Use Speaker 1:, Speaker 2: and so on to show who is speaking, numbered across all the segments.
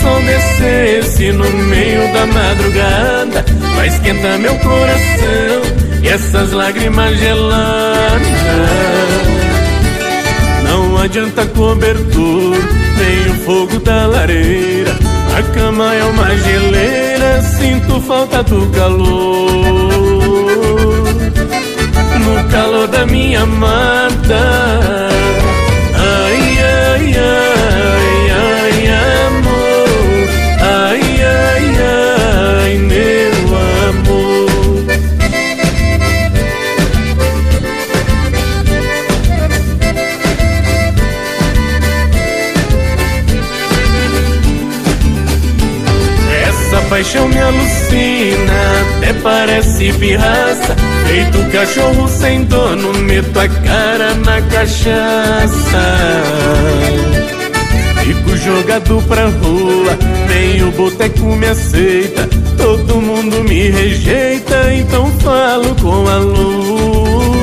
Speaker 1: sol descesse no meio da madrugada, vai esquentar meu coração e essas lágrimas geladas. Não adianta cobertor, nem o fogo da lareira, a cama é uma geleira, sinto falta do calor. No calor da minha amada, ai, ai, ai, ai, amor, ai, ai, ai, meu amor. Essa paixão me alucina, até parece pirraça, feito cachorro sem dono, meto a cara na cachaça. Fico jogado pra rua, nem o boteco me aceita, todo mundo me rejeita, então falo com a lua.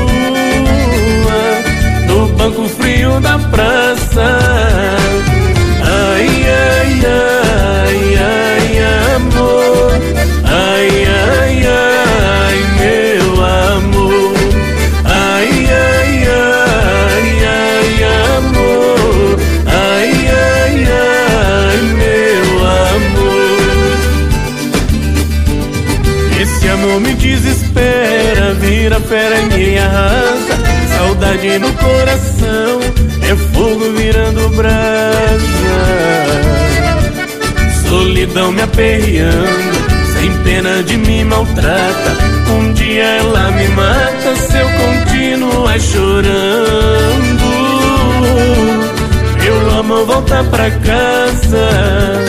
Speaker 1: No banco frio da praça, ai, ai, ai, ai, amor, ai, ai, ai, meu amor, ai, ai, ai, ai, amor, ai, ai, ai, meu amor. Esse amor me desespera, vira fera e me arrasa, saudade no coração é fogo virando brasa. Solidão me aperreando, sem pena de me maltrata, um dia ela me mata se eu continuar chorando. Meu amor, volta pra casa,